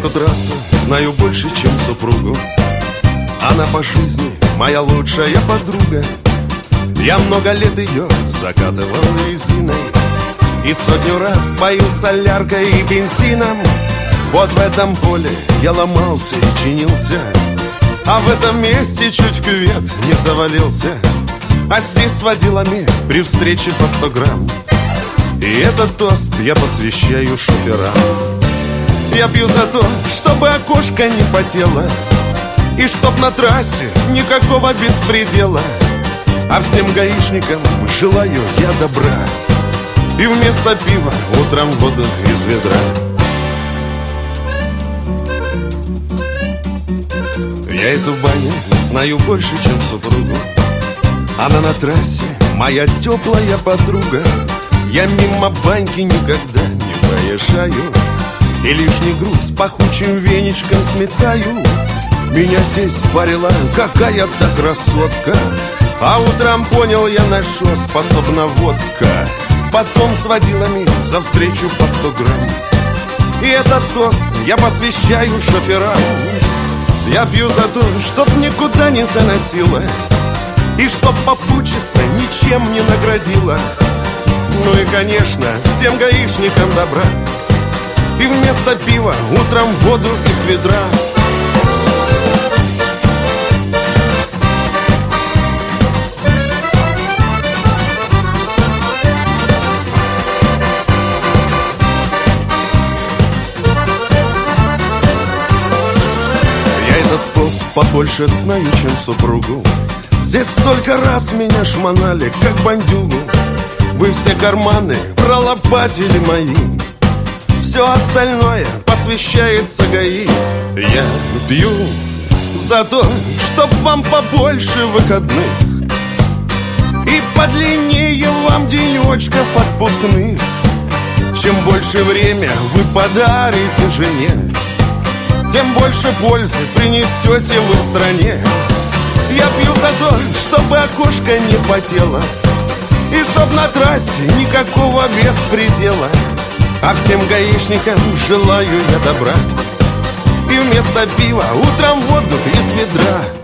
эту трассу знаю больше, чем супругу. Она по жизни моя лучшая подруга. Я много лет ее закатывал резиной и сотню раз пою соляркой и бензином. Вот в этом поле я ломался и чинился, а в этом месте чуть в кювет не завалился. А здесь с водилами при встрече по 100 грамм. И этот тост я посвящаю шоферам. Я пью за то, чтобы окошко не потело, и чтоб на трассе никакого беспредела. А всем гаишникам желаю я добра, и вместо пива утром воду из ведра. Я эту баню знаю больше, чем супругу. Она на трассе моя теплая подруга. Я мимо баньки никогда не проезжаю, и лишний груз пахучим веничком сметаю. Меня здесь парила какая-то красотка, а утром понял я, на что способна водка. Потом с водилами за встречу по 100 грамм. И этот тост я посвящаю шоферам. Я пью за то, чтоб никуда не заносило, и чтоб попутчица ничем не наградила. Ну и, конечно, всем гаишникам добра, и вместо пива утром воду из ведра. Я этот пост побольше знаю, чем супругу. Здесь столько раз меня шмонали, как бандюгу. Вы все карманы пролопатили мои, все остальное посвящается ГАИ. Я пью за то, чтоб вам побольше выходных, и подлиннее вам денечков отпускных. Чем больше время вы подарите жене, тем больше пользы принесете вы стране. Я пью за то, чтобы окошко не потело, и чтоб на трассе никакого беспредела. А всем гаишникам желаю я добра, и вместо пива утром воду из ведра.